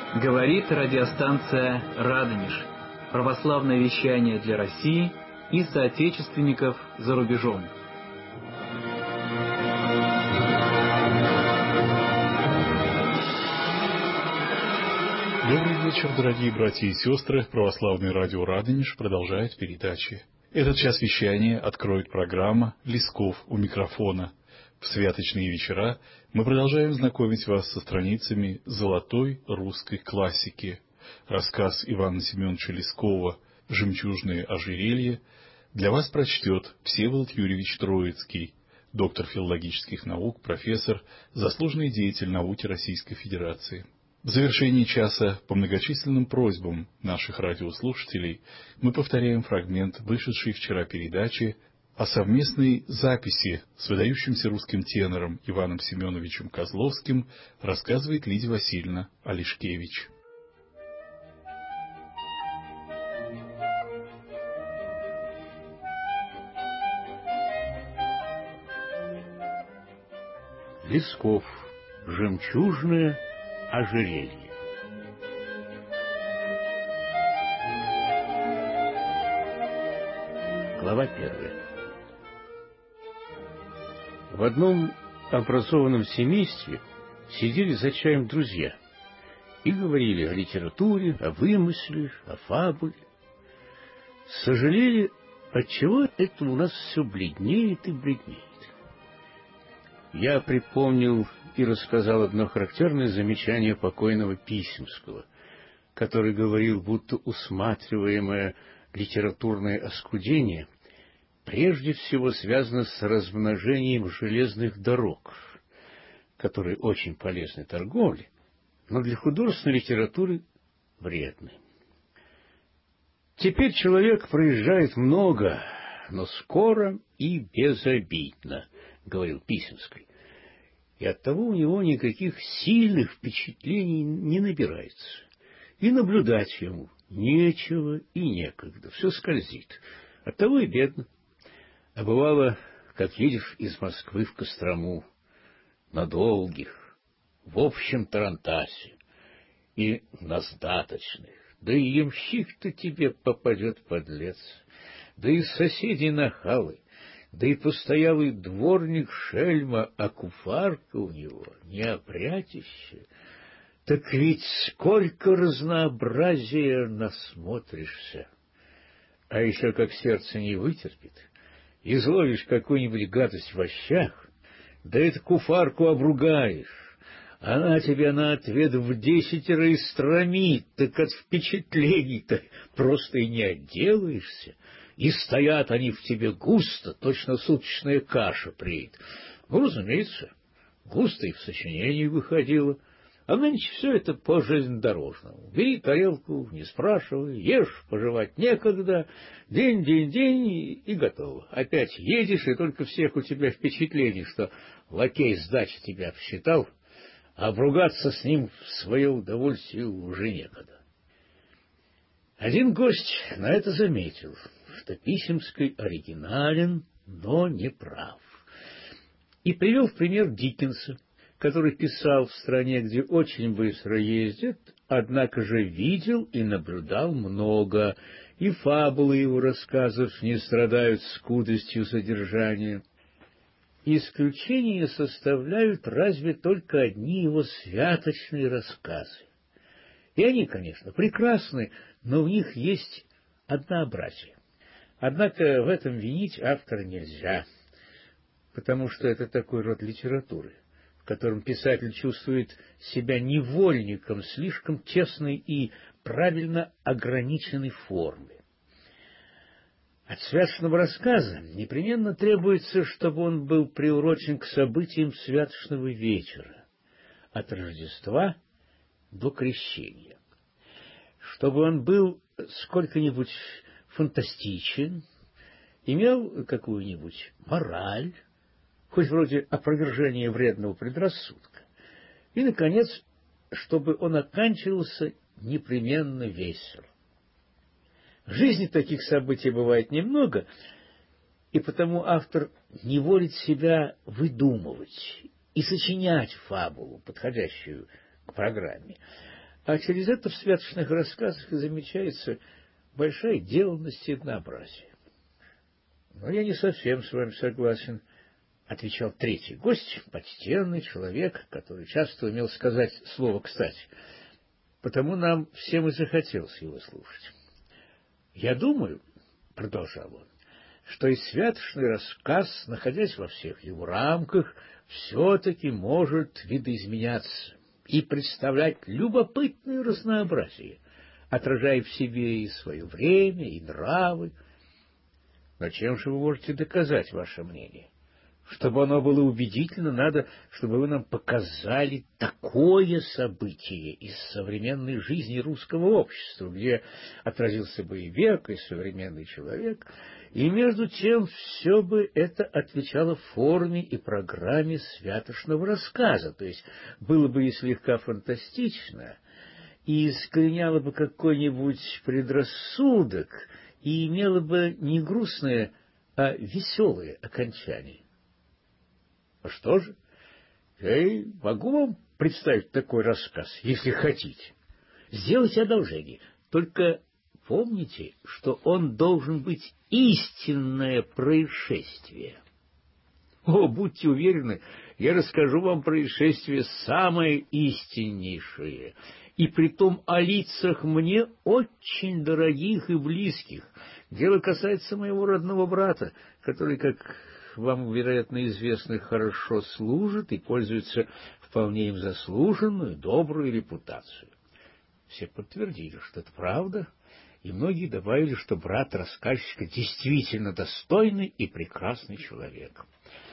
Говорит радиостанция «Радонеж». Православное вещание для России и соотечественников за рубежом. Добрый вечер, дорогие братья и сестры. Православное радио «Радонеж» продолжает передачи. Этот час вещания откроет программа «Лесков у микрофона». В святочные вечера мы продолжаем знакомить вас со страницами золотой русской классики. Рассказ Ивана Семеновича Лескова «Жемчужное ожерелье» для вас прочтет Всеволод Юрьевич Троицкий, доктор филологических наук, профессор, заслуженный деятель науки Российской Федерации. В завершении часа по многочисленным просьбам наших радиослушателей мы повторяем фрагмент вышедшей вчера передачи о совместной записи с выдающимся русским тенором Иваном Семеновичем Козловским, рассказывает Лидия Васильевна Олешкевич. Лесков. Жемчужное ожерелье. Глава 1. В одном образованном семействе сидели за чаем друзья и говорили о литературе, о вымысле, о фабуле. Сожалели, отчего это у нас все бледнеет и бледнеет. Я припомнил и рассказал одно характерное замечание покойного Писемского, который говорил, будто усматриваемое литературное оскудение прежде всего связано с размножением железных дорог, которые очень полезны торговле, но для художественной литературы вредны. Теперь человек проезжает много, но скоро и безобидно, говорил Писемский, и оттого у него никаких сильных впечатлений не набирается, и наблюдать ему нечего и некогда, все скользит, оттого и бедно. А бывало, как едешь из Москвы в Кострому, на долгих, в общем тарантасе и на сдаточных, да и ямщик-то тебе попадет, подлец, да и соседи нахалы, да и постоялый дворник шельма, а куфарка у него неопрятище. Так ведь сколько разнообразия насмотришься. А еще как сердце не вытерпит, изловишь какую-нибудь гадость в ощах, да эту куфарку обругаешь, она тебя на ответ в 10 истромит, так от впечатлений-то просто и не отделаешься. И стоят они в тебе густо, точно суточная каша преет. Ну, разумеется, густо и в сочинении выходило. А нынче все это по железнодорожному. Бери тарелку, не спрашивай, ешь, пожевать некогда, день, и готово. Опять едешь, и только всех у тебя впечатлений, что лакей сдачи тебя обсчитал, а обругаться с ним в свое удовольствие уже некогда. Один гость на это заметил, что Писемский оригинален, но не прав, и привел в пример Диккенса, который писал в стране, где очень быстро ездят, однако же видел и наблюдал много, и фабулы его рассказов не страдают скудостью содержания. Исключение составляют разве только одни его святочные рассказы. И они, конечно, прекрасны, но в них есть однообразие. Однако в этом винить автора нельзя, потому что это такой род литературы, в котором писатель чувствует себя невольником слишком тесной и правильно ограниченной формы. От святочного рассказа непременно требуется, чтобы он был приурочен к событиям святочного вечера, от Рождества до Крещения. Чтобы он был сколько-нибудь фантастичен, имел какую-нибудь мораль, хоть вроде опровержения вредного предрассудка, и, наконец, чтобы он оканчивался непременно весел. В жизни таких событий бывает немного, и потому автор не волит себя выдумывать и сочинять фабулу, подходящую к программе, А через это в святочных рассказах и замечается большая деланность и однообразие. — Но я не совсем с вами согласен, — отвечал третий гость, почтенный человек, который часто умел сказать слово кстати. Потому нам всем и захотелось его слушать. — Я думаю, — продолжал он, — что и святочный рассказ, находясь во всех его рамках, все-таки может видоизменяться и представлять любопытное разнообразие, отражая в себе и свое время, и нравы. Но чем же вы можете доказать ваше мнение? Чтобы оно было убедительно, надо, чтобы вы нам показали такое событие из современной жизни русского общества, где отразился бы и век, и современный человек, и между тем все бы это отвечало форме и программе святошного рассказа, то есть было бы и слегка фантастично, и искореняло бы какой-нибудь предрассудок, и имело бы не грустное, а веселое окончание. А что же? Я и могу вам представить такой рассказ, если хотите. Сделайте одолжение. Только помните, что он должен быть истинное происшествие. О, будьте уверены, я расскажу вам происшествие самое истиннейшее, и притом о лицах мне очень дорогих и близких. Дело касается моего родного брата, который, как вам, вероятно, известно, хорошо служит и пользуется вполне им заслуженную, добрую репутацию. Все подтвердили, что это правда, и многие добавили, что брат рассказчика действительно достойный и прекрасный человек.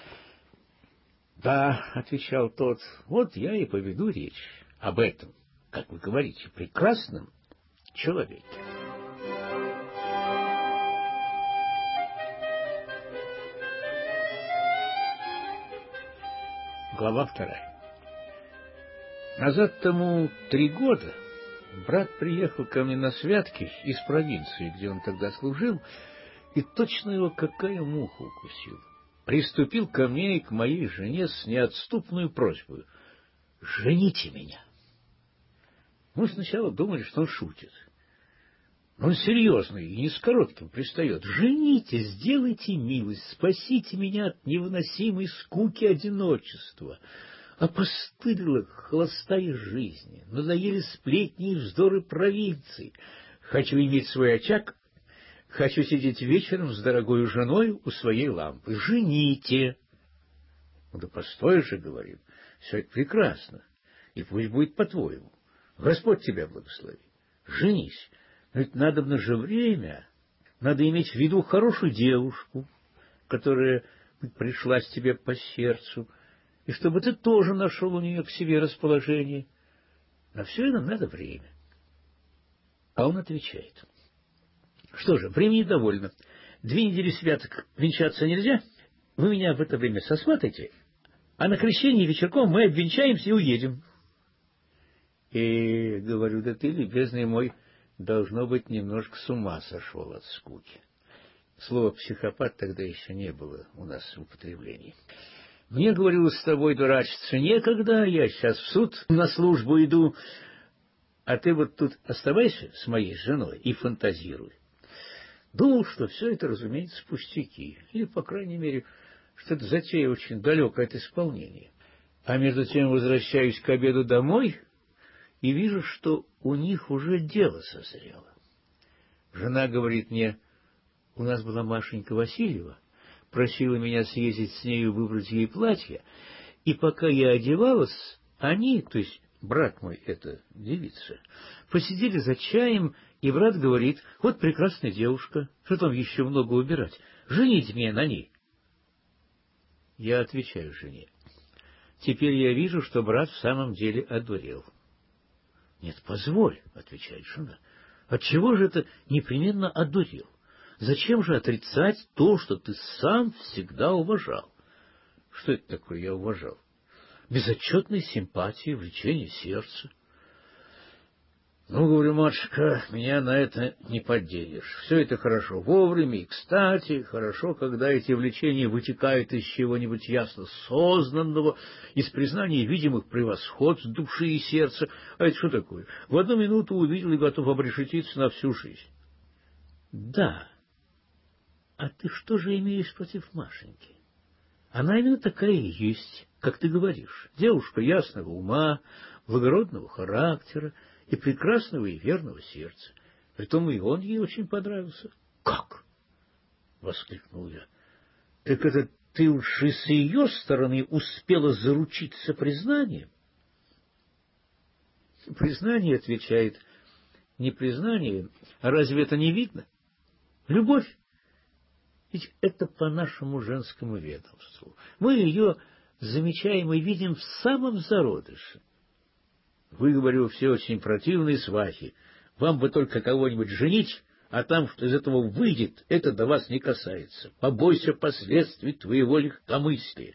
— Да, — отвечал тот, — вот я и поведу речь об этом, как вы говорите, прекрасном человеке. Глава 2. Назад тому 3 года брат приехал ко мне на святки из провинции, где он тогда служил, и точно его какая муха укусила. Приступил ко мне и к моей жене с неотступной просьбой: «Жените меня». Мы сначала думали, что он шутит. Но он серьезный и не с коротким пристает. «Жените, сделайте милость, спасите меня от невыносимой скуки одиночества. Опостылила холостая жизнь, надоели сплетни и вздоры провинции. Хочу иметь свой очаг, хочу сидеть вечером с дорогой женой у своей лампы. Жените!» Ну да постой же, говорим, все это прекрасно, и пусть будет по-твоему. Господь тебя благослови. Женись. Но ведь надобно же время, надо иметь в виду хорошую девушку, которая пришлась тебе по сердцу, и чтобы ты тоже нашел у нее к себе расположение. На все это надо время. А он отвечает: что же, времени довольно. 2 недели святок венчаться нельзя, вы меня в это время сосватайте, а на крещение вечерком мы обвенчаемся и уедем. И говорю: да ты, любезный мой, должно быть, немножко с ума сошел от скуки. Слово «психопат» тогда еще не было у нас в употреблении. Мне, говорю, с тобой дурачиться некогда, я сейчас в суд на службу иду, а ты вот тут оставайся с моей женой и фантазируй. Думал, что все это, разумеется, пустяки, или, по крайней мере, что эта затея очень далека от исполнения. А между тем возвращаюсь к обеду домой и вижу, что у них уже дело созрело. Жена говорит мне: у нас была Машенька Васильева, просила меня съездить с нею выбрать ей платье, и пока я одевалась, они, то есть брат мой, эта девица, посидели за чаем, и брат говорит: вот прекрасная девушка, что там еще много убирать, жените меня на ней. Я отвечаю жене: теперь я вижу, что брат в самом деле одурел. Нет, позволь, отвечает жена, отчего же это непременно одурел? Зачем же отрицать то, что ты сам всегда уважал? Что это такое я уважал? Безотчетной симпатии, влечения сердца. Ну, говорю, матушка, меня на это не подденешь. Все это хорошо вовремя и кстати, хорошо, когда эти влечения вытекают из чего-нибудь ясно сознанного, из признания видимых превосходств души и сердца. А это что такое? В одну минуту увидел и готов обрешетиться на всю жизнь. Да. А ты что же имеешь против Машеньки? Она именно такая и есть, как ты говоришь. Девушка ясного ума, благородного характера и прекрасного и верного сердца. Притом и он ей очень понравился. — Как? — воскликнул я. — Так это ты уж и с ее стороны успела заручиться признанием? — Признание, — отвечает, — не признание, а разве это не видно? Любовь. Ведь это по нашему женскому ведомству. Мы ее замечаем и видим в самом зародыше. Вы, говорю, все очень противные свахи. Вам бы только кого-нибудь женить, а там, что из этого выйдет, это до вас не касается. Побойся последствий твоего легкомыслия.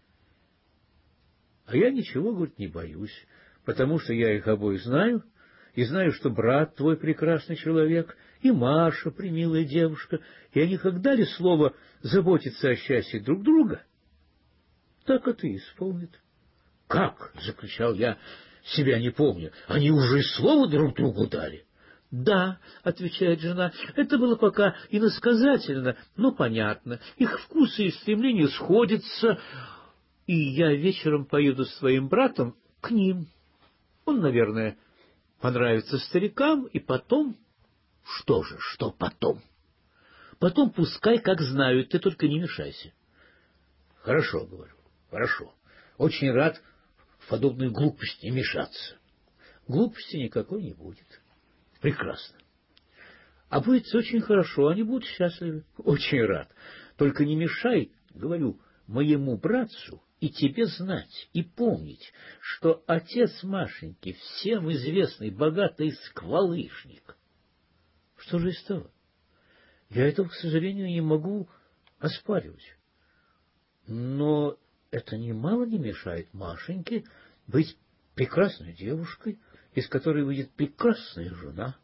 А я ничего, говорит, не боюсь, потому что я их обоих знаю, и знаю, что брат твой прекрасный человек, и Маша примилая девушка, и они как дали слово заботиться о счастье друг друга, так это и исполнит. — Как? — закричал я, себя не помню. — Они уже и слово друг другу дали? — Да, — отвечает жена, — это было пока иносказательно, но понятно. Их вкусы и стремления сходятся, и я вечером поеду с своим братом к ним. Он, наверное, понравится старикам, и потом... — Что же, что потом? — Потом пускай как знают, ты только не мешайся. — Хорошо, — говорю, — хорошо. Очень рад в подобную глупость не мешаться. Глупости никакой не будет. Прекрасно. А будет очень хорошо, они будут счастливы. Очень рад. Только не мешай, говорю, моему братцу и тебе знать и помнить, что отец Машеньки всем известный богатый сквалышник. Что же из того? Я этого, к сожалению, не могу оспаривать. Но это немало не мешает Машеньке быть прекрасной девушкой, из которой выйдет прекрасная жена.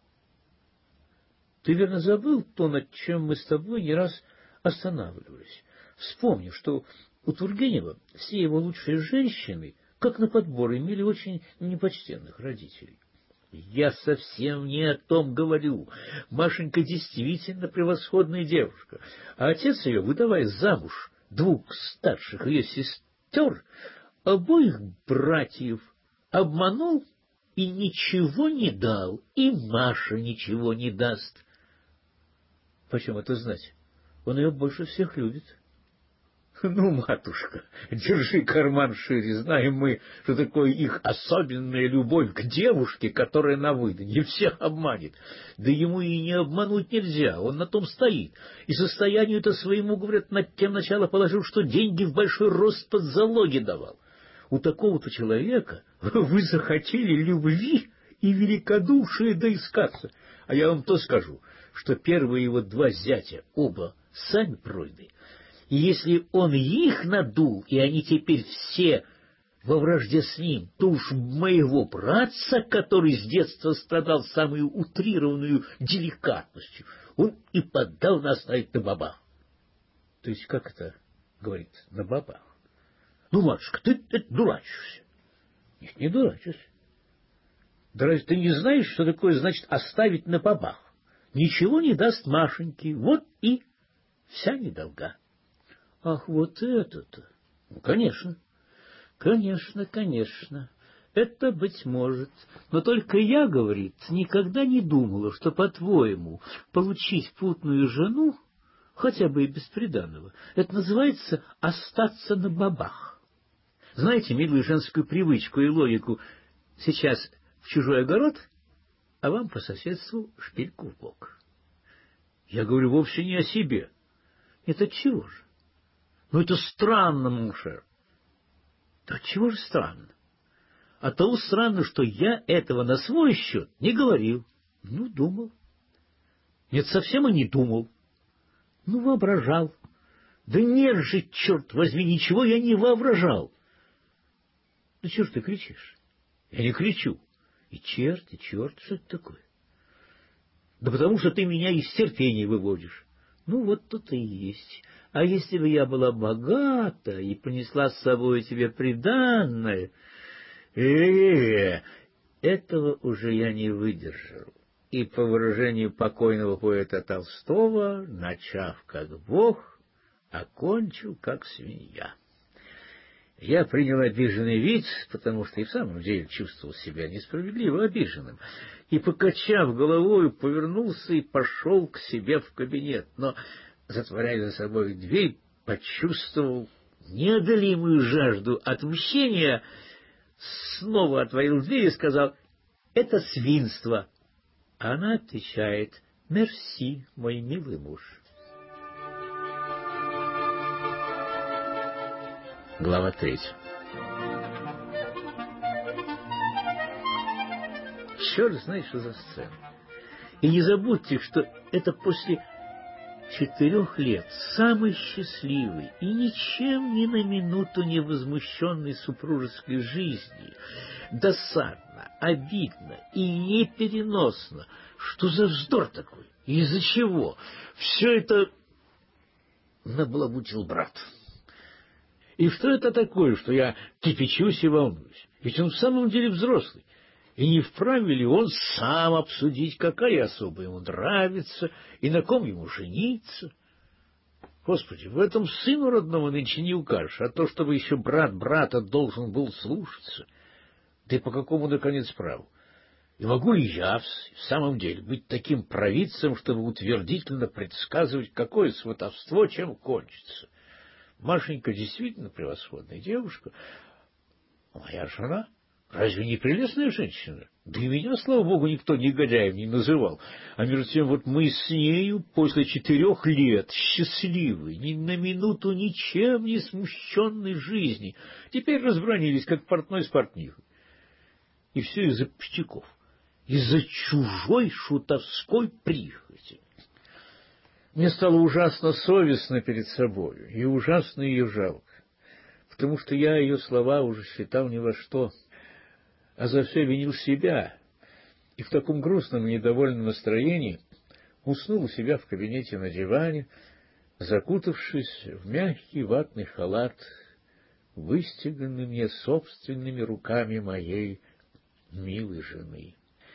Ты, верно, забыл то, над чем мы с тобой не раз останавливались. Вспомни, что у Тургенева все его лучшие женщины, как на подбор, имели очень непочтенных родителей. Я совсем не о том говорю. Машенька действительно превосходная девушка, а отец ее, выдавая замуж двух старших ее сестер, обоих братьев обманул и ничего не дал, и Маша ничего не даст. Почему это знать? Он ее больше всех любит. Ну, матушка, держи карман шире, знаем мы, что такое их особенная любовь к девушке, которая на выданье всех обманет. Да ему и не обмануть нельзя, он на том стоит. И состоянию-то своему, говорят, над тем начало положил, что деньги в большой рост под залоги давал. У такого-то человека вы захотели любви и великодушия доискаться. А я вам то скажу, что первые его два зятя оба сами пройды. И если он их надул, и они теперь все во вражде с ним, то уж моего братца, который с детства страдал самой утрированную деликатностью, он и поддал нас на это на бабах. То есть как это говорит, на бабах? Ну, матушка, ты дурачишься. Нет, не дурачусь. Да разве ты не знаешь, что такое значит оставить на бабах? Ничего не даст Машеньке, вот и вся недолга. Ах, вот это-то! Ну, конечно. Конечно, конечно. Это быть может. Но только я, говорит, никогда не думала, что, по-твоему, получить путную жену, хотя бы и без приданого, это называется остаться на бабах. Знаете, милую женскую привычку и логику: сейчас в чужой огород, а вам по соседству шпильку в бок. Я говорю вовсе не о себе. Это чего же? Ну, это странно, Мушер. Да чего же странно? А того странно, что я этого на свой счет не говорил. Ну, думал. Нет, совсем и не думал. Ну, воображал. Да нет же, черт возьми, ничего я не воображал. Ну, чего ж ты кричишь? Я не кричу. И черт, что это такое? Да потому что ты меня из терпения выводишь. Ну, вот тут и есть. А если бы я была богата и принесла с собой тебе приданное, этого уже я не выдержал. И, по выражению покойного поэта Толстого, начав как бог, окончил как свинья. Я принял обиженный вид, потому что и в самом деле чувствовал себя несправедливо обиженным, и, покачав головой, повернулся и пошел к себе в кабинет, но, затворяя за собой дверь, почувствовал неодолимую жажду отмщения, снова отворил дверь и сказал: «Это свинство». А она отвечает: «Мерси, мой милый муж». Глава 3. Черт знает, что за сцена. И не забудьте, что это после 4 лет самой счастливой и ничем ни на минуту не возмущенной супружеской жизни. Досадно, обидно и непереносно. Что за вздор такой? Из-за чего? Все это наблабутил брат. И что это такое, что я кипячусь и волнуюсь? Ведь он в самом деле взрослый. И не вправе ли он сам обсудить, какая особа ему нравится и на ком ему жениться? Господи, в этом сыну родного нынче не укажешь, а то, чтобы еще брат брата должен был слушаться. Да и по какому, наконец, праву? И могу ли я в самом деле быть таким провидцем, чтобы утвердительно предсказывать, какое сватовство чем кончится? Машенька действительно превосходная девушка. Моя жена разве не прелестная женщина? Да и меня, слава богу, никто негодяем не называл. А между тем вот мы с нею после 4 лет счастливой, ни на минуту ничем не смущенной жизни, теперь разбранились, как портной с портнихой. И все из-за пустяков, из-за чужой шутовской прихоти. Мне стало ужасно совестно перед собою, и ужасно ее жалко, потому что я ее слова уже считал ни во что, а за все винил себя, и в таком грустном и недовольном настроении уснул у себя в кабинете на диване, закутавшись в мягкий ватный халат, выстиганный мне собственными руками моей милой жены.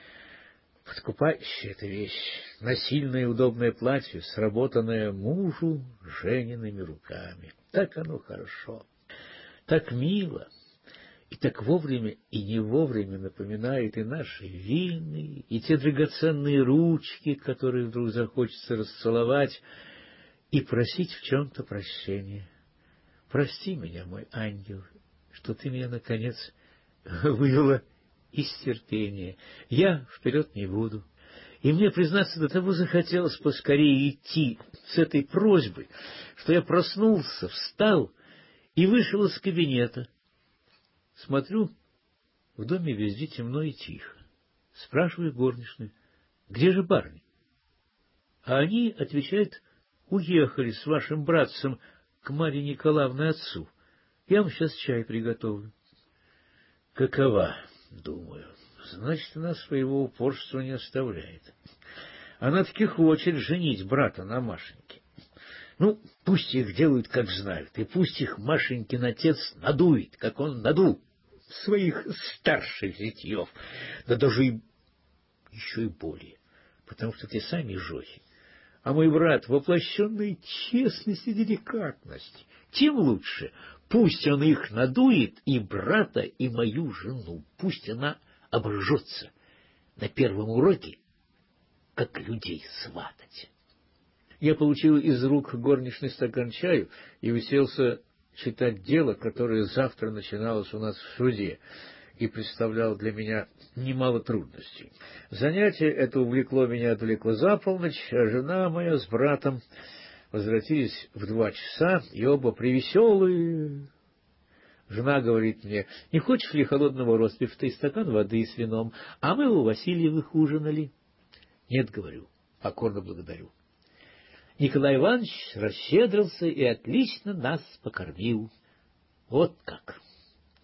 Подкупающая эта вещь, насильное и удобное платье, сработанное мужу Жениными руками. Так оно хорошо, так мило, и так вовремя и не вовремя напоминает и наши вильные, и те драгоценные ручки, которые вдруг захочется расцеловать и просить в чем-то прощения. Прости меня, мой ангел, что ты меня, наконец, вывела из терпения. Я вперед не буду. И мне, признаться, до того захотелось поскорее идти с этой просьбой, что я проснулся, встал и вышел из кабинета. Смотрю, в доме везде темно и тихо. Спрашиваю горничную: где же барни? А они отвечают: уехали с вашим братцем к Марье Николаевне отцу. Я вам сейчас чай приготовлю. Какова? Думаю, значит, она своего упорства не оставляет. Она таки хочет женить брата на Машеньке. Ну, пусть их делают, как знают, и пусть их Машенькин отец надует, как он надул своих старших зятьев, да даже и еще и более, потому что те сами жохи. А мой брат, воплощенный честность и деликатность, тем лучше. Пусть он их надует, и брата, и мою жену. Пусть она обожжется на первом уроке, как людей сватать. Я получил из рук горничный стакан чаю и уселся читать дело, которое завтра начиналось у нас в суде, и представляло для меня немало трудностей. Занятие это увлекло меня далеко за полночь, а жена моя с братом возвратились в 2 часа, и оба превеселые. Жена говорит мне: не хочешь ли холодного ростбифа и стакан воды с вином, а мы у Васильевых ужинали? Нет, говорю, покорно благодарю. Николай Иванович расщедрился и отлично нас покормил. Вот как.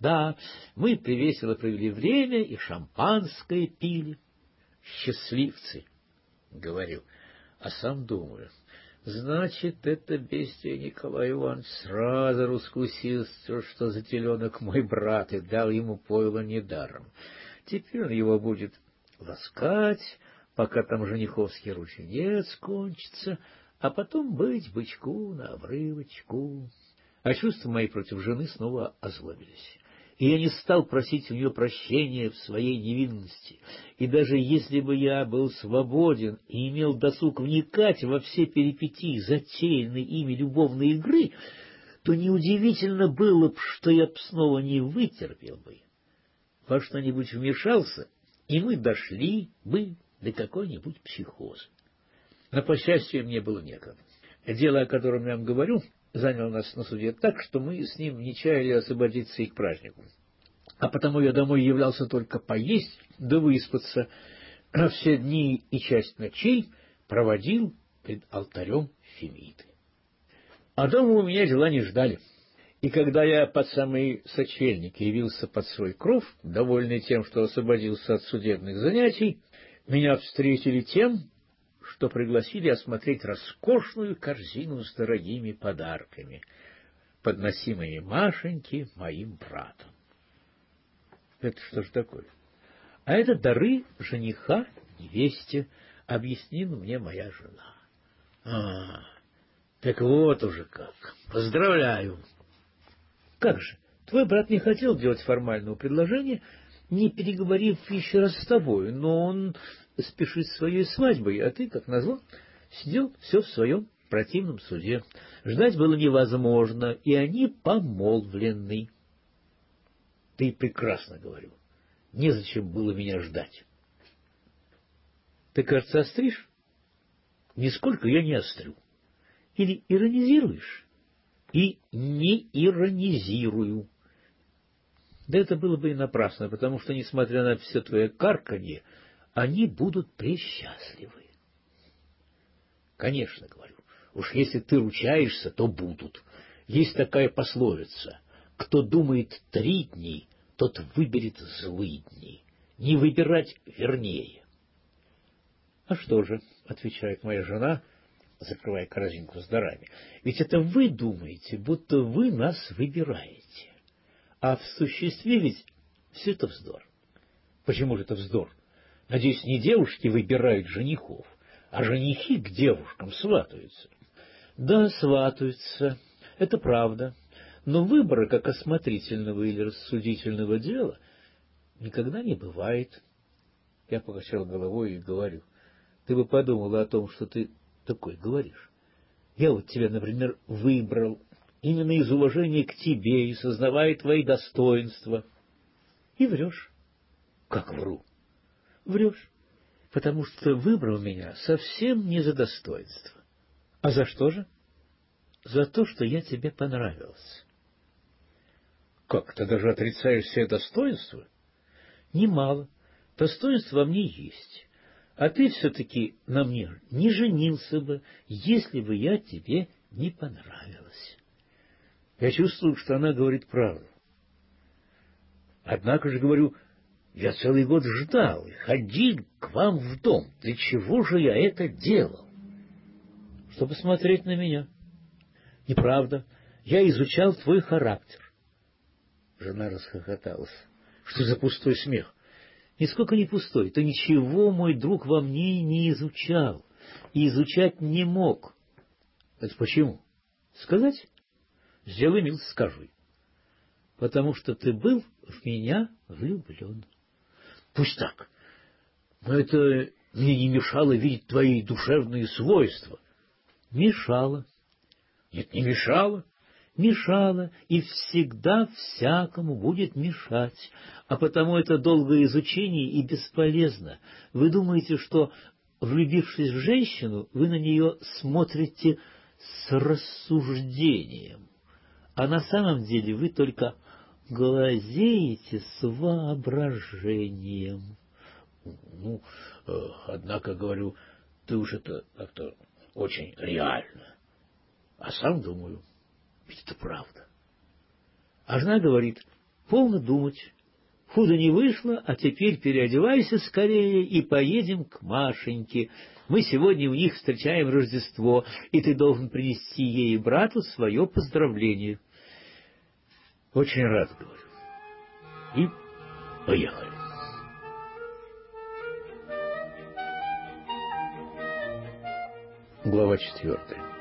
Да, мы привесело провели время и шампанское пили. Счастливцы, говорю, а сам думаю, значит, это бестия Николай Иванович сразу раскусил, что за теленок мой брат, и дал ему пойло недаром. Теперь он его будет ласкать, пока там жениховский рученец кончится, а потом быть бычку на обрывочку. А чувства мои против жены снова озлобились. И я не стал просить у нее прощения в своей невинности. И даже если бы я был свободен и имел досуг вникать во все перипетии затеянной ими любовной игры, то неудивительно было б, что я б снова не вытерпел бы. Во что-нибудь вмешался, и мы дошли бы до какой-нибудь психоза. Но, по счастью, мне было некогда. Дело, о котором я вам говорю, занял нас на суде так, что мы с ним не чаяли освободиться и к празднику. А потому я домой являлся только поесть да выспаться, а все дни и часть ночей проводил пред алтарем Фемиды. А дома у меня дела не ждали. И когда я под самый сочельник явился под свой кров, довольный тем, что освободился от судебных занятий, меня встретили тем, что пригласили осмотреть роскошную корзину с дорогими подарками, подносимыми Машеньке моим братом. Это что ж такое? А это дары жениха невесте, объяснила мне моя жена. Так вот уже как. Поздравляю. Как же, твой брат не хотел делать формального предложения, не переговорив еще раз с тобой, но он спешит своей свадьбой, а ты, как назло, сидел все в своем противном суде. Ждать было невозможно, и они помолвлены. Ты прекрасно говорю. Незачем было меня ждать. Ты, кажется, остришь? Нисколько я не острю. Или иронизируешь? И не иронизирую. Да это было бы и напрасно, потому что, несмотря на все твое карканье, они будут пресчастливы. Конечно, говорю, уж если ты ручаешься, то будут. Есть такая пословица: кто думает 3 дни, тот выберет злые дни. Не выбирать вернее. А что же, отвечает моя жена, закрывая корзинку с дарами, ведь это вы думаете, будто вы нас выбираете. А в существе ведь все это вздор. Почему же это вздор? Надеюсь, не девушки выбирают женихов, а женихи к девушкам сватаются. Да, сватаются, это правда, но выбора, как осмотрительного или рассудительного дела, никогда не бывает. Я покачал головой и говорю: ты бы подумала о том, что ты такой говоришь. Я вот тебя, например, выбрал именно из уважения к тебе и сознавая твои достоинства. И врешь. Как вру? Врешь, потому что выбрал меня совсем не за достоинство. А за что же? За то, что я тебе понравился. Как, ты даже отрицаешь все достоинства? Немало. Достоинства во мне есть. А ты все-таки на мне не женился бы, если бы я тебе не понравилась. Я чувствую, что она говорит правду. Однако же, говорю, я целый год ждал и ходил к вам в дом. Для чего же я это делал? Чтобы смотреть на меня. Неправда. Я изучал твой характер. Жена расхохоталась. Что за пустой смех? Нисколько не пустой. Ты ничего, мой друг, во мне не изучал. И изучать не мог. Это почему? Сказать? Сделай милость, скажи. Потому что ты был в меня влюблен. Пусть так. Но это мне не мешало видеть твои душевные свойства. Мешало. Нет, не мешало. Мешало, и всегда всякому будет мешать. А потому это долгое изучение и бесполезно. Вы думаете, что, влюбившись в женщину, вы на нее смотрите с рассуждением. А на самом деле вы только глазеете с воображением. Однако, говорю, ты уж это как-то очень реально. А сам думаю, ведь это правда. А жена говорит: полно думать. Худо не вышло, а теперь переодевайся скорее и поедем к Машеньке. Мы сегодня у них встречаем Рождество, и ты должен принести ей и брату свое поздравление. Очень рад, говорю. И поехали. Глава 4.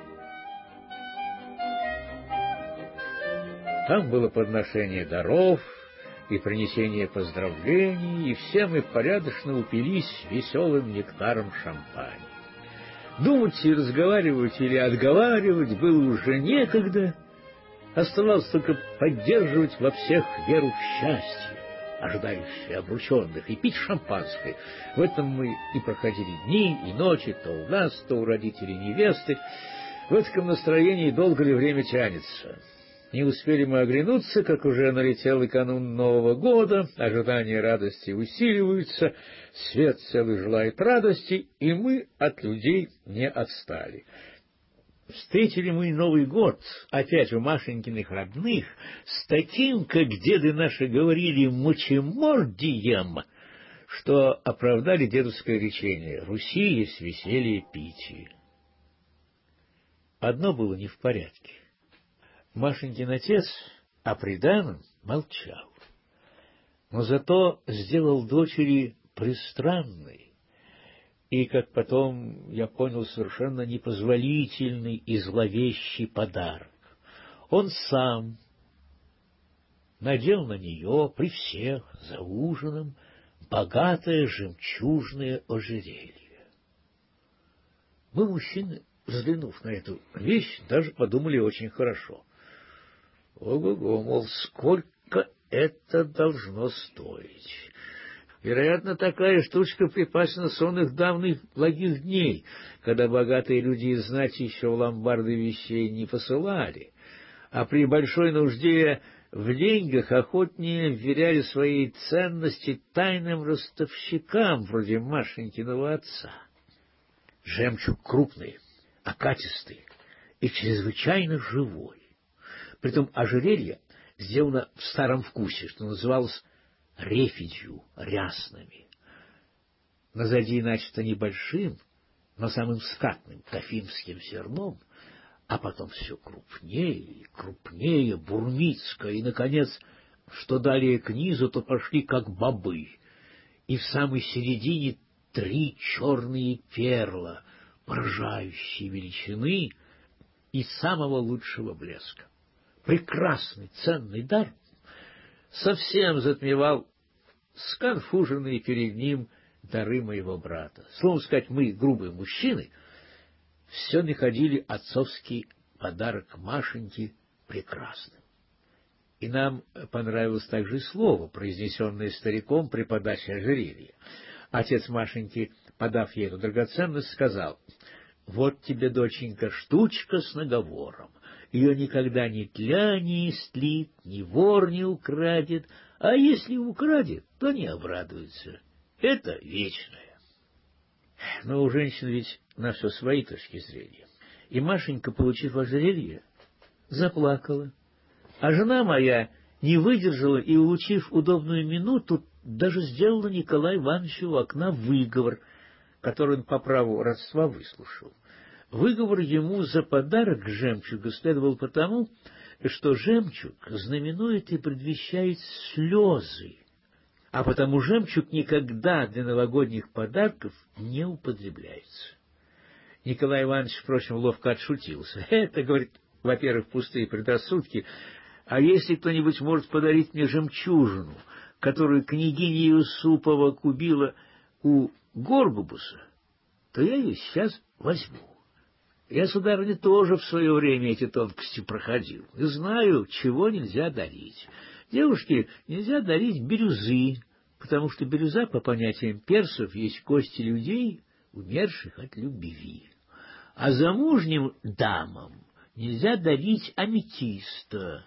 Там было подношение даров и принесение поздравлений, и все мы порядочно упились веселым нектаром шампани. Думать и разговаривать или отговаривать было уже некогда, оставалось только поддерживать во всех веру в счастье, ожидающие обрученных, и пить шампанское. В этом мы и проходили дни и ночи, то у нас, то у родителей невесты. В таком настроении долго ли время тянется? Не успели мы оглянуться, как уже налетел и канун Нового года, ожидания радости усиливаются, свет целый желает радости, и мы от людей не отстали. Встретили мы Новый год, опять у Машенькиных родных, с таким, как деды наши говорили, мочемордием, что оправдали дедовское речение: «Руси есть веселье питие». Одно было не в порядке. Машенькин отец о приданом молчал, но зато сделал дочери пристранный и, как потом я понял, совершенно непозволительный и зловещий подарок. Он сам надел на нее при всех за ужином богатое жемчужное ожерелье. Мы, мужчины, взглянув на эту вещь, даже подумали очень хорошо. Ого-го, мол, сколько это должно стоить? Вероятно, такая штучка припасена с онных давних благих дней, когда богатые люди из знати еще в ломбарды вещей не посылали, а при большой нужде в деньгах охотнее вверяли свои ценности тайным ростовщикам, вроде Машенькиного отца. Жемчуг крупный, окатистый и чрезвычайно живой. Притом ожерелье сделано в старом вкусе, что называлось рефидью, рясными. Назади начато небольшим, но самым скатным тафимским зерном, а потом все крупнее и крупнее, бурмицкое, и, наконец, что далее к низу, то пошли как бобы, и в самой середине 3 черные перла, поражающей величины и самого лучшего блеска. Прекрасный, ценный дар совсем затмевал сконфуженные перед ним дары моего брата. Словом сказать, мы, грубые мужчины, все находили отцовский подарок Машеньке прекрасным. И нам понравилось также слово, произнесенное стариком при подаче ожерелья. Отец Машеньки, подав ей эту драгоценность, сказал: «Вот тебе, доченька, штучка с наговором. Ее никогда ни тля не истлит, ни вор не украдет, а если украдет, то не обрадуется. Это вечное». Но у женщин ведь на все свои точки зрения. И Машенька, получив ожерелье, заплакала. А жена моя не выдержала и, улучив удобную минуту, даже сделала Николаю Ивановичу у окна выговор, который он по праву родства выслушал. Выговор ему за подарок жемчуга следовал потому, что жемчуг знаменует и предвещает слезы, а потому жемчуг никогда для новогодних подарков не употребляется. Николай Иванович, впрочем, ловко отшутился. Это, говорит, во-первых, пустые предрассудки, а если кто-нибудь может подарить мне жемчужину, которую княгиня Юсупова купила у Горгубуса, то я ее сейчас возьму. Я, сударыня, тоже в свое время эти тонкости проходил и знаю, чего нельзя дарить. Девушке нельзя дарить бирюзы, потому что бирюза, по понятиям персов, есть кости людей, умерших от любви. А замужним дамам нельзя дарить аметиста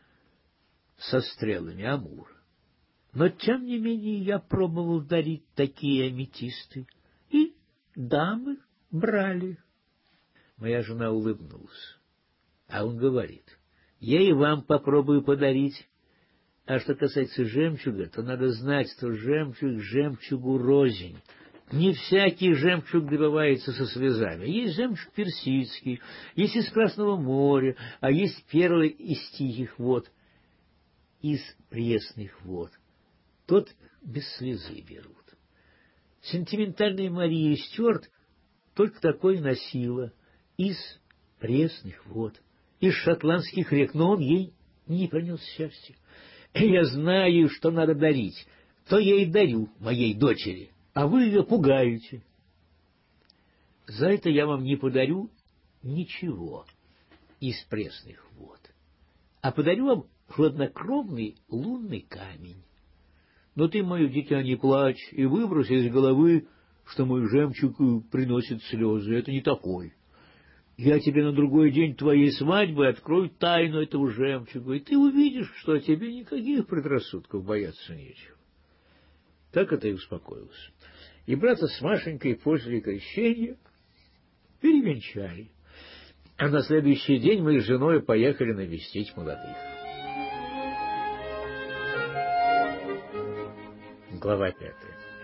со стрелами амура. Но, тем не менее, я пробовал дарить такие аметисты, и дамы брали. Моя жена улыбнулась, а он говорит: «Я и вам попробую подарить. А что касается жемчуга, то надо знать, что жемчуг жемчугу рознь. Не всякий жемчуг добывается со слезами. Есть жемчуг персидский, есть из Красного моря, а есть перлы из тихих вод, из пресных вод. Тот без слезы берут. Сентиментальная Мария Стюарт только такой носила, из пресных вод, из шотландских рек, но он ей не принес счастья. Я знаю, что надо дарить, то я и дарю моей дочери, а вы ее пугаете. За это я вам не подарю ничего из пресных вод, а подарю вам хладнокровный лунный камень. Но ты, мое дитя, не плачь и выбрось из головы, что мой жемчуг приносит слезы. Это не такой. Я тебе на другой день твоей свадьбы открою тайну этого жемчуга, и ты увидишь, что о тебе никаких предрассудков бояться нечего. Так это и успокоился. И брата с Машенькой после крещения перевенчали. А на следующий день мы с женой поехали навестить молодых. Глава 5.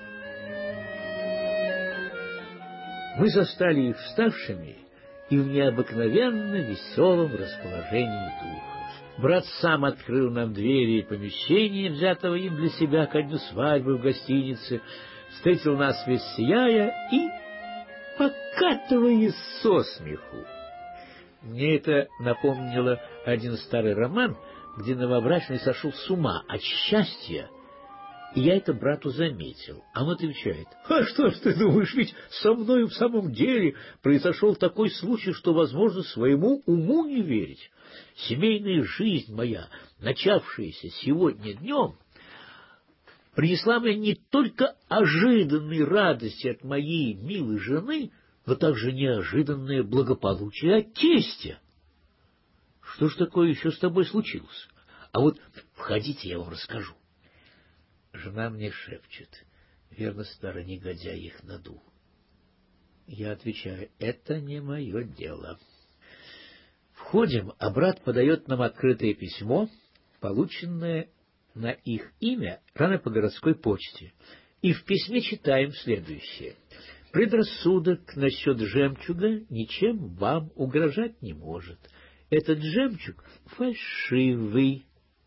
Мы застали их вставшими и в необыкновенно веселом расположении духа. Брат сам открыл нам двери помещения, взятого им для себя ко дню свадьбы в гостинице, встретил нас весь сияя и покатываясь со смеху. Мне это напомнило один старый роман, где новобрачный сошел с ума от счастья, и я это брату заметил. А он отвечает: «А что ж ты думаешь, ведь со мной в самом деле произошел такой случай, что возможно своему уму не верить. Семейная жизнь моя, начавшаяся сегодня днем, принесла мне не только ожиданные радости от моей милой жены, но также неожиданное благополучие от тестя. Что ж такое еще с тобой случилось? А вот входите, я вам расскажу». Жена мне шепчет: верно, старый негодяй их надул. Я отвечаю: это не мое дело. Входим, а брат подает нам открытое письмо, полученное на их имя рано по городской почте. И в письме читаем следующее: предрассудок насчет жемчуга ничем вам угрожать не может. Этот жемчуг фальшивый.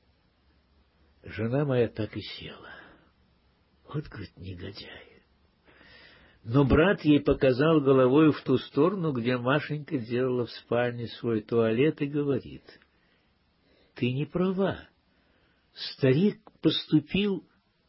Жена моя так и села. Вот, говорит, негодяй. Но брат ей показал головой в ту сторону, где Машенька делала в спальне свой туалет, и говорит: ты не права. Старик поступил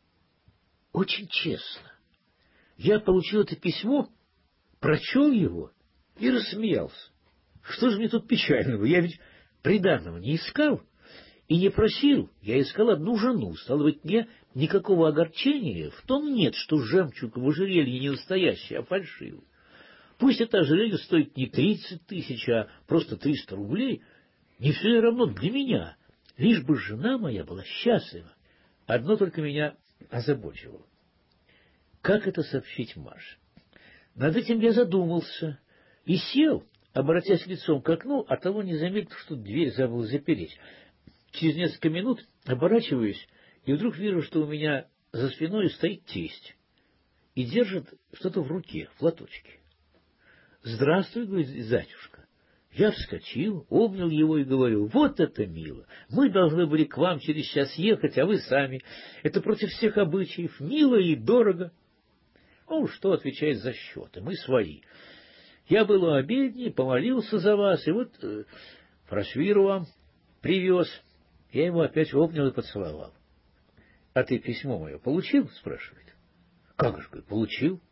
очень честно. Я получил это письмо, прочел его и рассмеялся. Что же мне тут печального? Я ведь приданого не искал и не просил. Я искал одну жену. Стало быть, мне никакого огорчения в том нет, что жемчуг в ожерелье не настоящий, а фальшивый. Пусть это ожерелье стоит не 30 тысяч, а просто 300 рублей, не все равно для меня, лишь бы жена моя была счастлива. Одно только меня озабочивало. Как это сообщить Маше? Над этим я задумался и сел, обратясь лицом к окну, а того не заметил, что дверь забыл запереть. Через несколько минут оборачиваюсь, и вдруг вижу, что у меня за спиной стоит тесть и держит что-то в руке, в платочке. «Здравствуй, — говорит, — зятюшка». Я вскочил, обнял его и говорю: вот это мило! Мы должны были к вам через час ехать, а вы сами. Это против всех обычаев, мило и дорого. Ну, что отвечает за счеты, мы свои. Я был у обедни, помолился за вас, и вот прошвиру вам привез. Я его опять обнял и поцеловал. А ты письмо мое получил? — спрашивает. Как же, говорит, получил.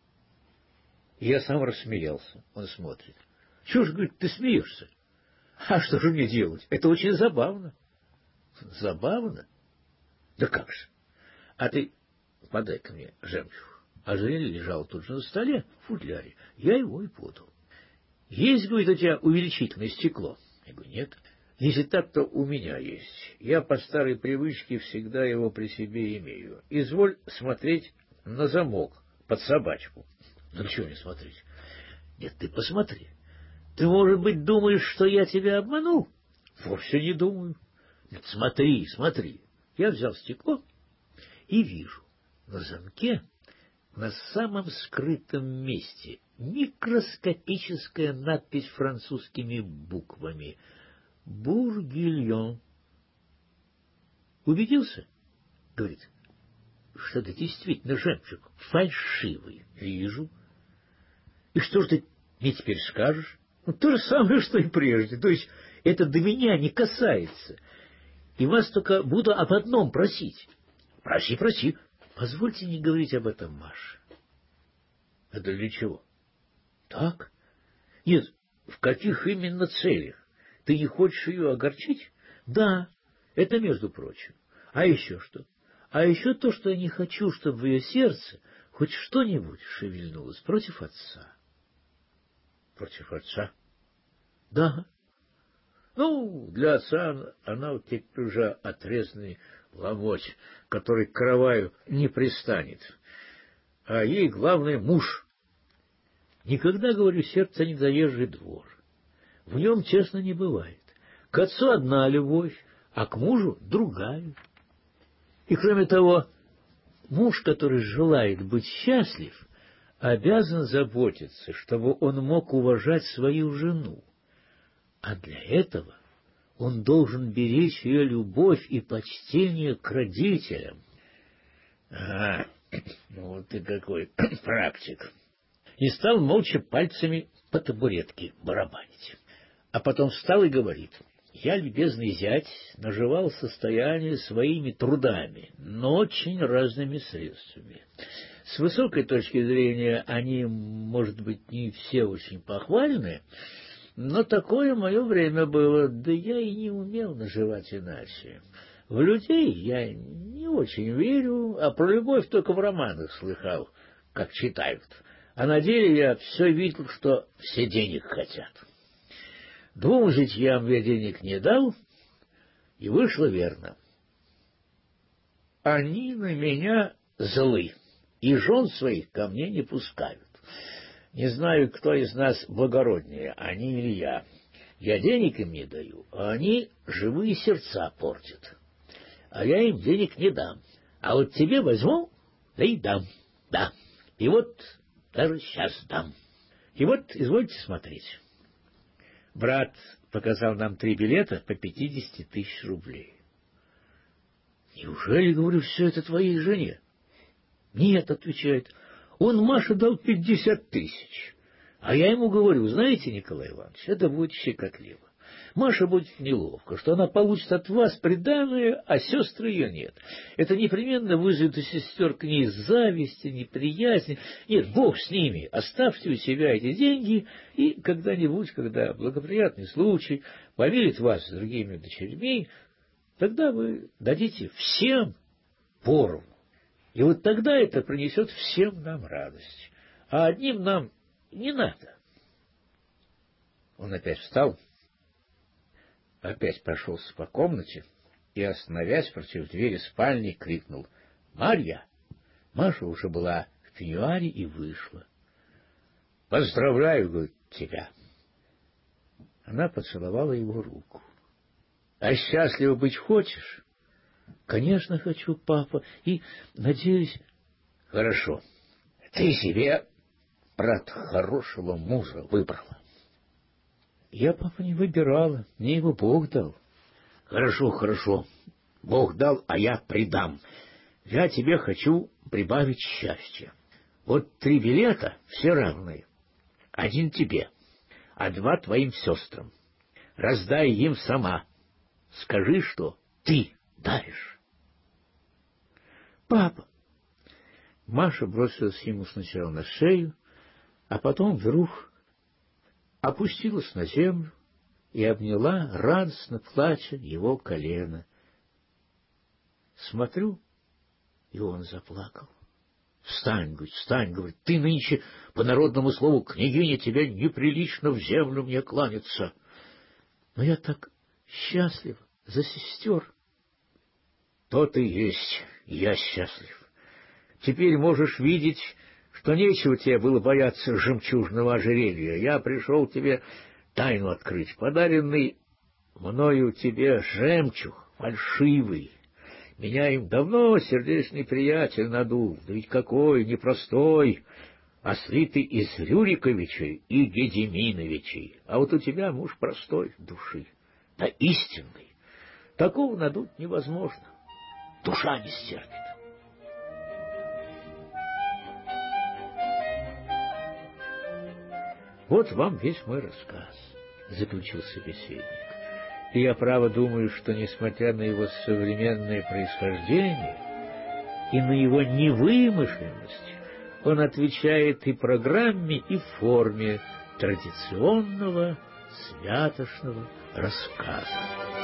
Я сам рассмеялся. Он смотрит. Чего же, говорит, ты смеешься? А что же мне делать? Это очень забавно. Забавно? Да как же? А ты подай-ка мне жемчуг. Ожерелье лежало тут же на столе, в футляре. Я его и подал. Есть, говорит, у тебя увеличительное стекло? Я говорю: нет. Если так, то у меня есть. Я по старой привычке всегда его при себе имею. Изволь смотреть на замок под собачку. Ну, чего не смотреть? Нет, ты посмотри. Ты, может быть, думаешь, что я тебя обманул? Вовсе не думаю. Нет, смотри, смотри. Я взял стекло и вижу, на замке на самом скрытом месте микроскопическая надпись французскими буквами «Бургильон». Убедился? Говорит, что это действительно жемчуг, фальшивый. Вижу. И что же ты мне теперь скажешь? Ну, то же самое, что и прежде. То есть это до меня не касается. И вас только буду об одном просить. Проси, проси. Позвольте не говорить об этом Маше. Это для чего? Так? Нет, в каких именно целях? Ты не хочешь ее огорчить? Да, это между прочим. А еще что? А еще то, что я не хочу, чтобы в ее сердце хоть что-нибудь шевельнулось против отца. Против отца? Да. Ну, для отца она вот теперь уже отрезанный ломоть, который к караваю не пристанет. А ей главное муж. Никогда, говорю, сердце не заезжий двор. В нем, честно, не бывает. К отцу одна любовь, а к мужу другая. И кроме того, муж, который желает быть счастлив, обязан заботиться, чтобы он мог уважать свою жену. А для этого он должен беречь ее любовь и почтение к родителям. Ага, ну вот ты какой практик. И стал молча пальцами по табуретке барабанить. А потом встал и говорит: я, любезный зять, наживал состояние своими трудами, но очень разными средствами. С высокой точки зрения они, может быть, не все очень похвальны, но такое мое время было, да я и не умел наживать иначе. В людей я не очень верю, а про любовь только в романах слыхал, как читают. А на деле я все видел, что все денег хотят. 2 зятьям я денег не дал, и вышло верно. Они на меня злы, и жен своих ко мне не пускают. Не знаю, кто из нас благороднее, они или я. Я денег им не даю, а они живые сердца портят. А я им денег не дам. А вот тебе возьму, да и дам. Да. И вот даже сейчас дам. И вот, извольте смотреть. Брат показал нам 3 билета по 50 000 рублей. Неужели, говорю, все это твоей жене? Нет, отвечает, он Маше дал 50 000. А я ему говорю, знаете, Николай Иванович, это будет щекотливо. Маша будет неловко, что она получит от вас приданое, а сестры ее нет. Это непременно вызовет у сестер к ней зависть, неприязнь. Нет, Бог с ними, оставьте у себя эти деньги, и когда-нибудь, когда благоприятный случай помирит вас с другими дочерьми, тогда вы дадите всем поровну. И вот тогда это принесет всем нам радость, а одним нам не надо. Он опять встал, опять прошелся по комнате и, остановясь против двери спальни, крикнул: «Марья!» Маша уже была в пеньюаре и вышла. «Поздравляю, говорит, тебя!» Она поцеловала его руку. «А счастлива быть хочешь?» «Конечно хочу, папа, и, надеюсь...» «Хорошо. Ты себе, брат, хорошего мужа выбрала». «Я, папа, не выбирала, мне его Бог дал». «Хорошо, хорошо. Бог дал, а я придам. Я тебе хочу прибавить счастья. Вот 3 билета все равные. 1 тебе, а 2 твоим сестрам. Раздай им сама. Скажи, что ты даришь». «Папа!» Маша бросилась ему сначала на шею, а потом вдруг опустилась на землю и обняла, радостно плача, его колено. Смотрю, и он заплакал. «Встань, — говорит, — ты нынче, по народному слову, княгиня, тебе неприлично в землю мне кланяться. Но я так счастлива за сестер». «То-то и есть, я счастлив. Теперь можешь видеть, что нечего тебе было бояться жемчужного ожерелья. Я пришел тебе тайну открыть. Подаренный мною тебе жемчуг фальшивый, Меня им давно сердечный приятель надул, да ведь какой, непростой, а слитый из Рюриковичей и Гедеминовичей. А вот у тебя муж простой души, да истинный. Такого надуть невозможно, душа не стерпит. Вот вам весь мой рассказ, — заключил собеседник. И я, право, думаю, что, несмотря на его современное происхождение и на его невымышленность, он отвечает и программе, и форме традиционного святошного рассказа.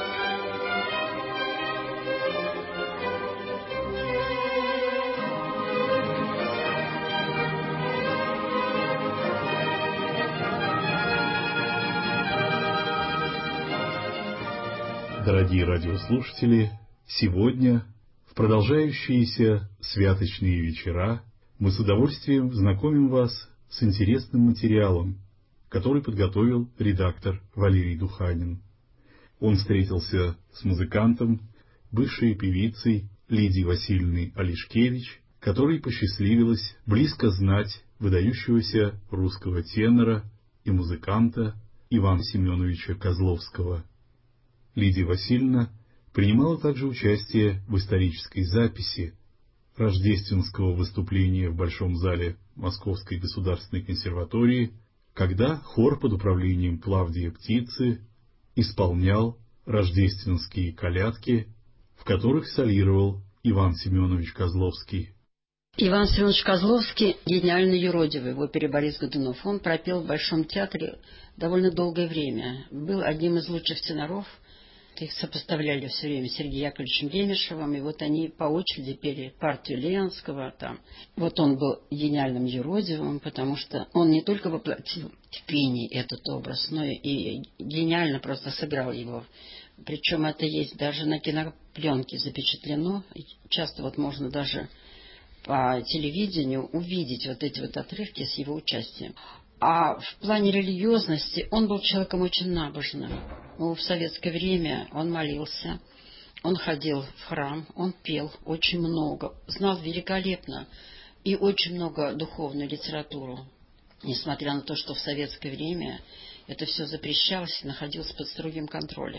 Дорогие радиослушатели, сегодня, в продолжающиеся святочные вечера, мы с удовольствием знакомим вас с интересным материалом, который подготовил редактор Валерий Духанин. Он встретился с музыкантом, бывшей певицей Лидией Васильевной Олешкевич, которой посчастливилось близко знать выдающегося русского тенора и музыканта Ивана Семеновича Козловского. Лидия Васильевна принимала также участие в исторической записи рождественского выступления в Большом зале Московской государственной консерватории, когда хор под управлением Клавдия Птицы исполнял рождественские колядки, в которых солировал Иван Семенович Козловский. Иван Семенович Козловский, гениальный юродивый в опере «Борис Годунов». Он пропел в Большом театре довольно долгое время. Был одним из лучших теноров. Их сопоставляли все время с Сергеем Яковлевичем Лемешевым, и вот они по очереди пели партию Ленского. Там. Вот он был гениальным юродивым, потому что он не только воплотил в пении этот образ, но и гениально просто сыграл его. Причем это есть даже на кинопленке запечатлено. Часто вот можно даже по телевидению увидеть вот эти вот отрывки с его участием. А в плане религиозности он был человеком очень набожным. В советское время он молился, он ходил в храм, он пел очень много, знал великолепно и очень много духовную литературу. Несмотря на то, что в советское время это все запрещалось и находилось под строгим контролем.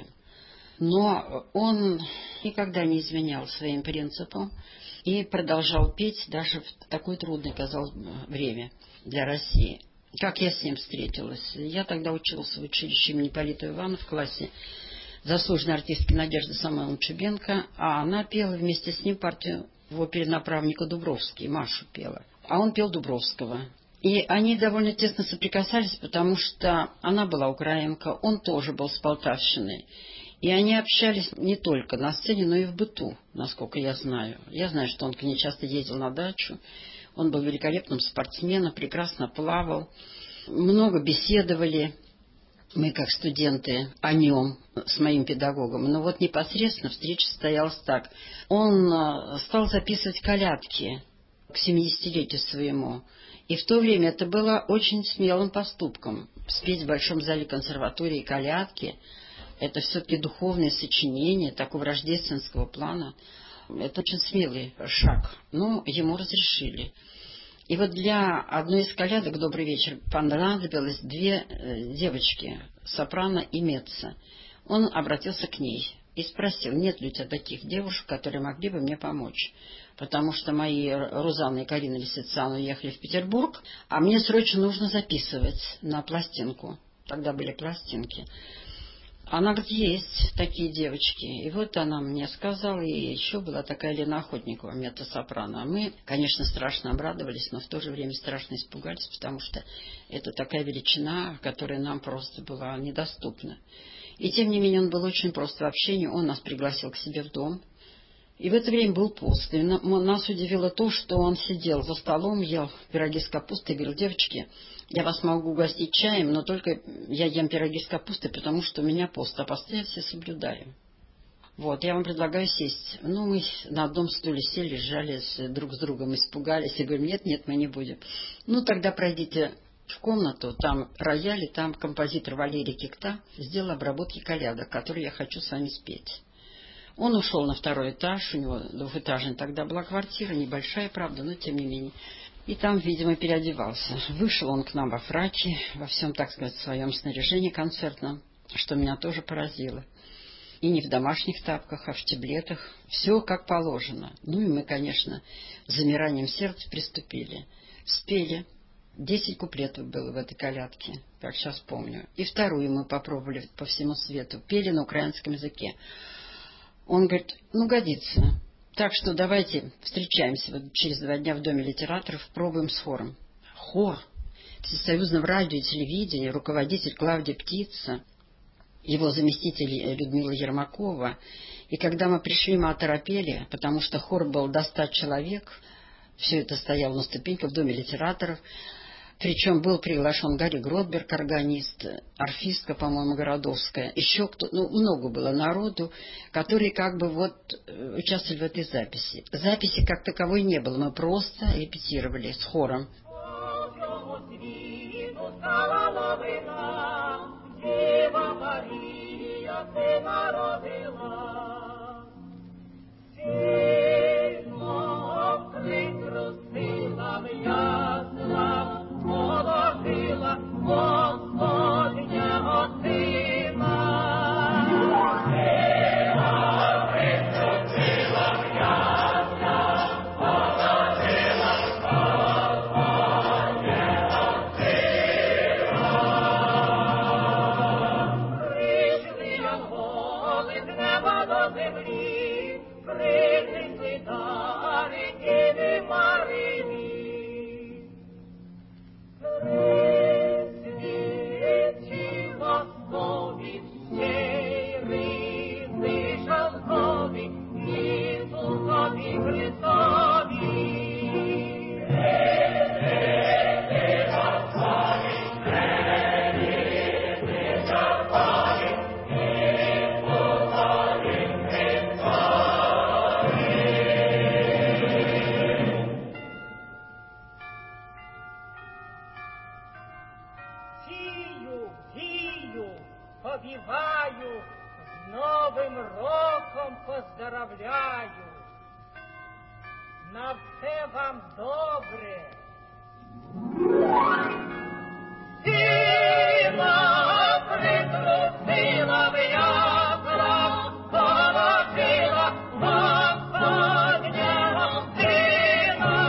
Но он никогда не изменял своим принципам и продолжал петь даже в такое трудное, казалось бы, время для России. Как я с ним встретилась? Я тогда училась в училище имени Ипполита Иванова в классе заслуженной артистки Надежды Самойловны Чубенко, а она пела вместе с ним партию в опере «Направника Дубровский», Машу пела, а он пел Дубровского. И они довольно тесно соприкасались, потому что она была украинка, он тоже был с Полтавщины. И они общались не только на сцене, но и в быту, насколько я знаю. Я знаю, что он к ней часто ездил на дачу. Он был великолепным спортсменом, прекрасно плавал. Много беседовали мы, как студенты, о нем с моим педагогом. Но вот непосредственно встреча состоялась так. Он стал записывать колядки к 70-летию своему. И в то время это было очень смелым поступком. Спеть в Большом зале консерватории колядки — это все-таки духовное сочинение такого рождественского плана. Это очень смелый шаг, но ему разрешили. И вот для одной из колядок «Добрый вечер» понадобилось две девочки, сопрано и меццо. Он обратился к ней и спросил, нет ли у тебя таких девушек, которые могли бы мне помочь. Потому что мои Рузанна и Карина Лисицына уехали в Петербург, а мне срочно нужно записывать на пластинку. Тогда были пластинки. Она говорит, есть такие девочки. И вот она мне сказала, и еще была такая Лена Охотникова, меццо-сопрано. Мы, конечно, страшно обрадовались, но в то же время страшно испугались, потому что это такая величина, которая нам просто была недоступна. И тем не менее он был очень прост в общении, он нас пригласил к себе в дом. И в это время был пост. И нас удивило то, что он сидел за столом, ел пироги с капустой и говорил, девочки, я вас могу угостить чаем, но только я ем пироги с капустой, потому что у меня пост, а посты я все соблюдаю. Вот, я вам предлагаю сесть. Ну, мы на одном стуле сели, сжались друг с другом, испугались, и говорим, нет, мы не будем. Ну, тогда пройдите в комнату, там рояль, и там композитор Валерий Кикта сделал обработки колядок, которые я хочу с вами спеть. Он ушел на второй этаж, у него двухэтажная тогда была квартира, небольшая, правда, но тем не менее. И там, видимо, переодевался. Вышел он к нам во фраке, во всем, так сказать, своем снаряжении концертном, что меня тоже поразило. И не в домашних тапках, а в штиблетах. Все как положено. Ну и мы, конечно, с замиранием сердца приступили. Спели. 10 куплетов было в этой колядке, как сейчас помню. И вторую мы попробовали по всему свету. Пели на украинском языке. Он говорит, ну, годится. Так что давайте встречаемся вот через 2 дня в Доме литераторов, пробуем с хором. Хор. Всесоюзного радио и телевидения, руководитель Клавдия Птица, его заместитель Людмила Ермакова. И когда мы пришли, мы оторопели, потому что хор был до 100 человек. Все это стояло на ступеньках в Доме литераторов. Причем был приглашен Гарри Гродберг, органист, арфистка, по-моему, Городовская. Еще кто, ну, много было народу, которые как бы вот участвовали в этой записи. Записи как таковой не было, мы просто репетировали с хором. Побиваю, с Новым роком поздравляю. На все вам добре. Сила притрусила в ясла, положила в огнем сына.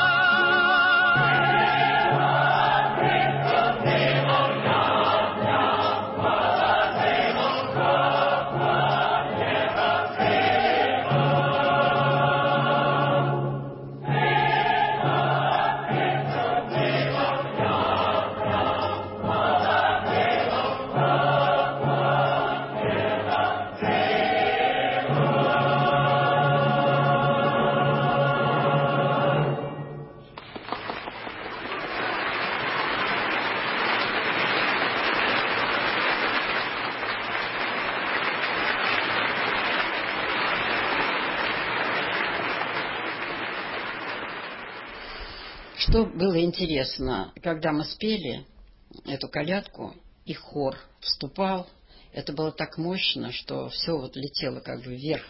Что было интересно, когда мы спели эту колядку, и хор вступал, это было так мощно, что все вот летело как бы вверх,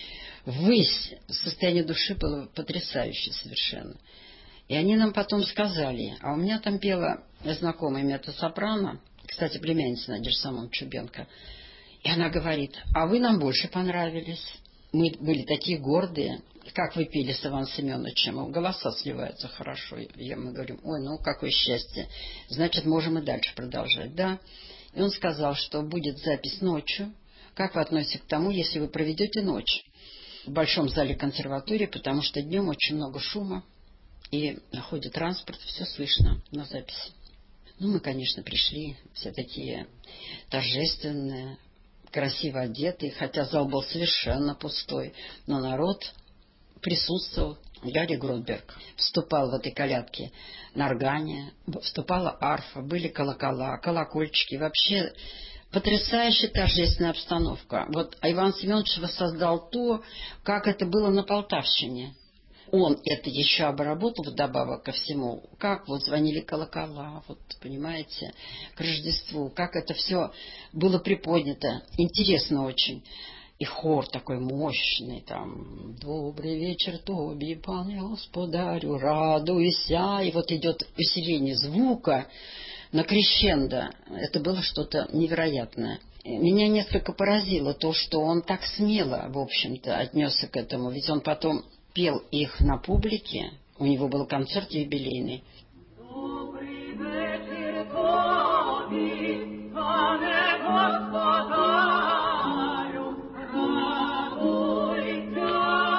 ввысь. Состояние души было потрясающее совершенно. И они нам потом сказали, а у меня там пела знакомая меццо-сопрано, кстати, племянница Надежды Самойловны Чубенко, и она говорит, а вы нам больше понравились. Мы были такие гордые, как вы пели с Иваном Семеновичем, голоса сливаются хорошо. Мы говорим, ой, ну какое счастье, значит, можем и дальше продолжать, да. И он сказал, что будет запись ночью. Как вы относитесь к тому, если вы проведете ночь в большом зале консерватории, потому что днем очень много шума, и ходит транспорт, все слышно на записи. Ну, мы, конечно, пришли, все такие торжественные, красиво одетый, хотя зал был совершенно пустой, но народ присутствовал. Гарри Гродберг вступал в этой колядке на органе, вступала арфа, были колокола, колокольчики, вообще потрясающая торжественная обстановка. Вот Иван Семенович воссоздал то, как это было на Полтавщине. Он это еще обработал вдобавок ко всему, как вот звонили колокола, вот понимаете, к Рождеству, как это все было приподнято, интересно очень. И хор такой мощный, там, «Добрый вечер, Тоби, пане господарю, радуйся». И вот идет усиление звука на крещендо. Это было что-то невероятное. Меня несколько поразило то, что он так смело, в общем-то, отнесся к этому. Ведь он потом пел их на публике. У него был концерт юбилейный. Добрый вечер, Тоби, пане господарю, радуйся,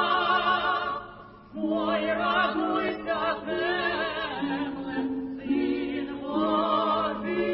мой радуйся, земле, Сын Божий.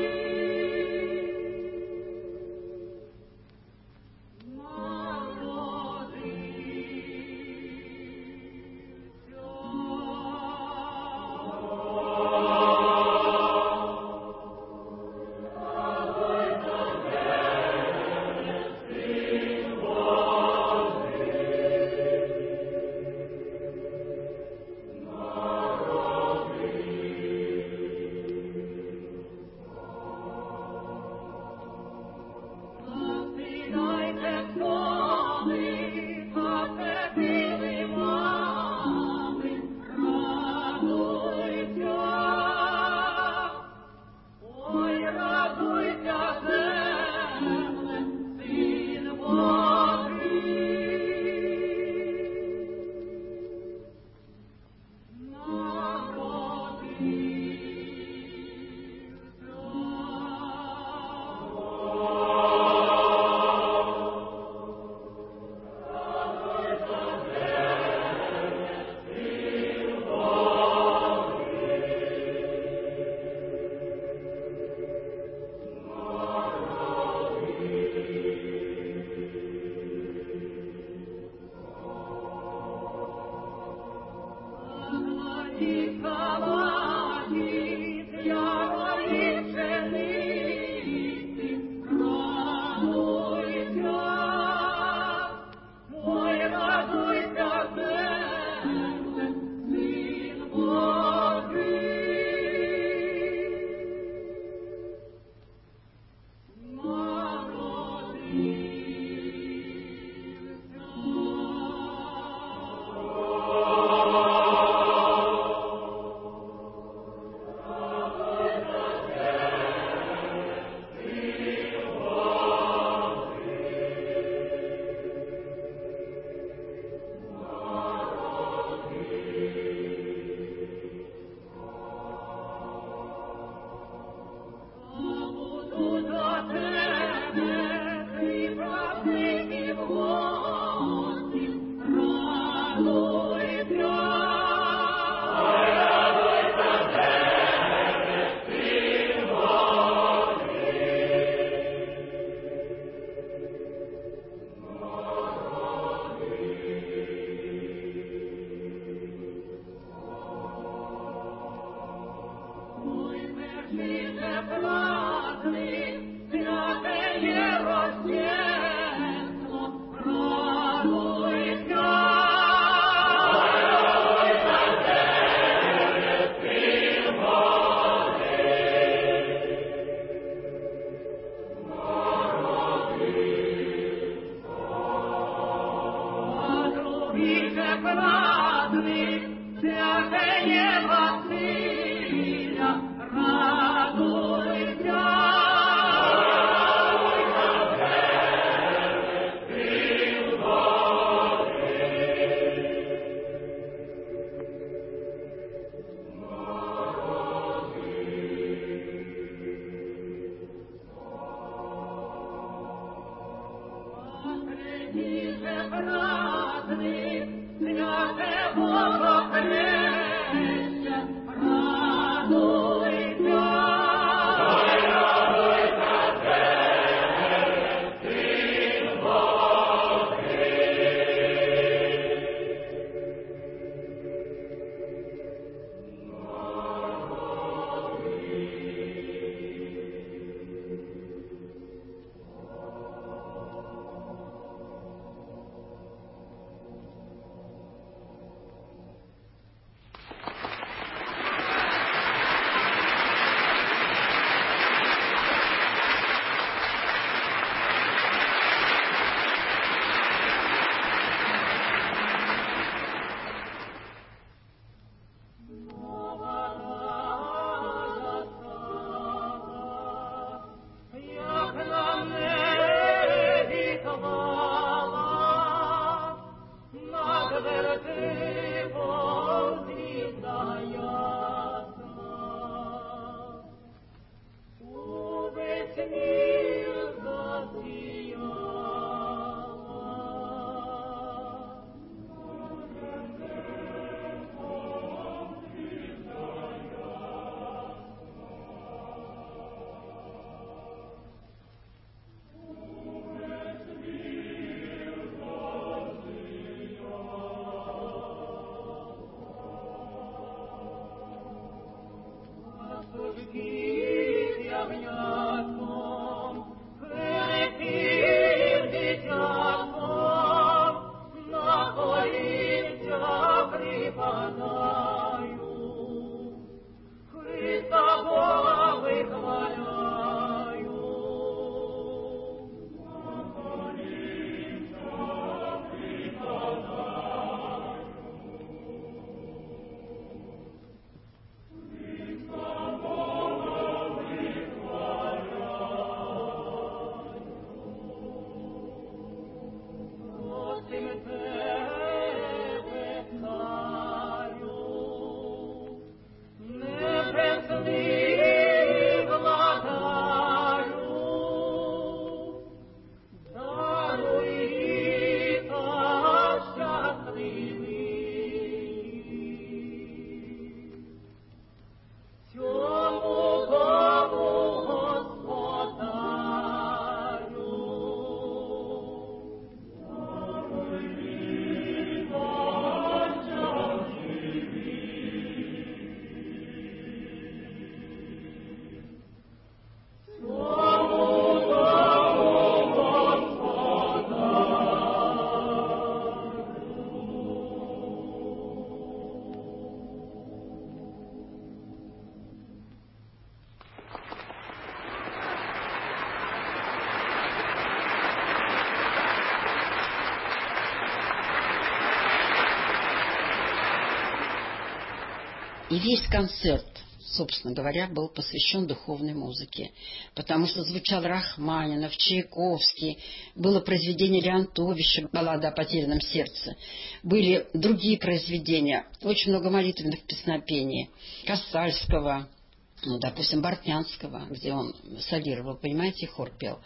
И весь концерт, собственно говоря, был посвящен духовной музыке, потому что звучал Рахманинов, Чайковский, было произведение Леонтовича «Баллада о потерянном сердце», были другие произведения, очень много молитвенных песнопений, Косальского, ну, допустим, Бортнянского, где он солировал, понимаете, хор пел,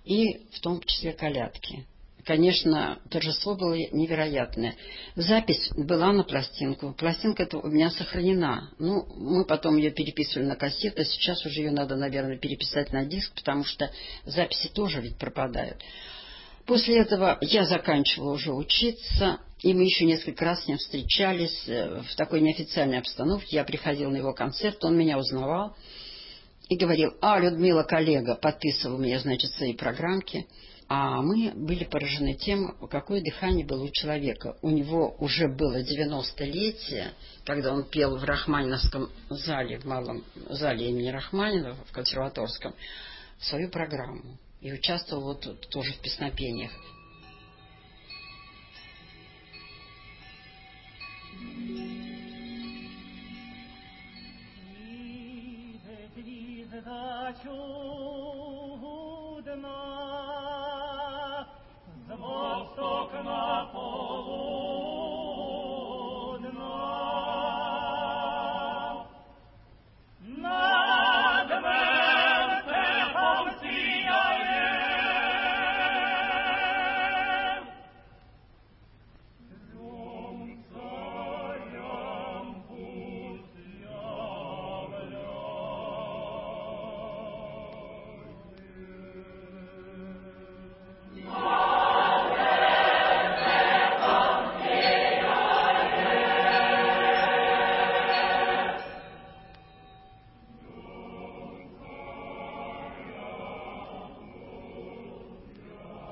и в том числе колядки. Конечно, торжество было невероятное. Запись была на пластинку. Пластинка эта у меня сохранена. Ну, мы потом ее переписывали на кассету. Сейчас уже ее надо, наверное, переписать на диск, потому что записи тоже ведь пропадают. После этого я заканчивала уже учиться, и мы еще несколько раз с ним встречались в такой неофициальной обстановке. Я приходила на его концерт, он меня узнавал и говорил: Людмила, коллега, подписывал мне, значит, свои программки. А мы были поражены тем, какое дыхание было у человека. У него уже было 90-летие, когда он пел в Рахманиновском зале, в малом зале имени Рахманинова, в консерваторском, свою программу. И участвовал вот тоже в песнопениях. Ciò